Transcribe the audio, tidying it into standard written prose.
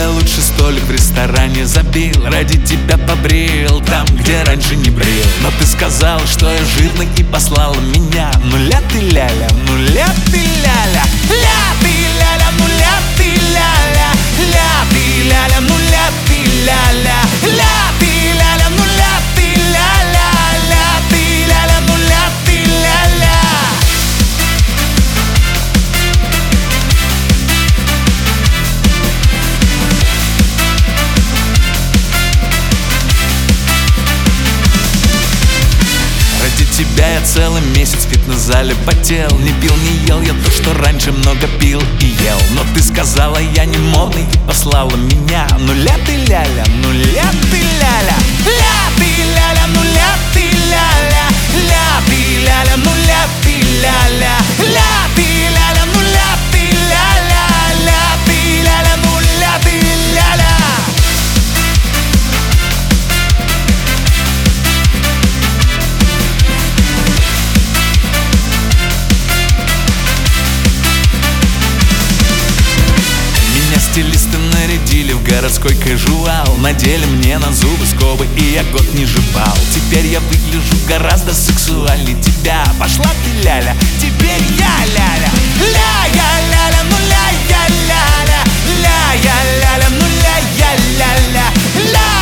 тебя я лучший столик в ресторане забил, ради тебя побрил там, где раньше не брил. Но ты сказал, что я жирный и послала меня. Ну ля ты ляля, ну ля ты ляля, ля ты ляля, ну ля ты ляля, ля ты ляля, ну ля ты ляля, ля ты ляля, ну ля ты ляля, ля ты ляля, ну ля ты ляля. Ради тебя я целый месяц в фитнес-зале потел. Не пил, не ел я то, что раньше много пил и ел. Но ты сказала, я не модный, и послала меня. Ну ля ты ляля, ну ля ты ляля, ля ты ляля, ну ля ты ляля, ля ты ляля, ну ля ты ляля, ля ты ляля, ну ля ты ляля, ля ты ляля, ну ля ты ляля. Стилисты нарядили в городской кажуал, надели мне на зубы скобы, и я год не жевал. Теперь я выгляжу гораздо сексуальнее тебя. Пошла ты ляля, теперь я ляля, ля я ляля, ну ля я ляля, ля я ляля, ну ля я ляля, ля.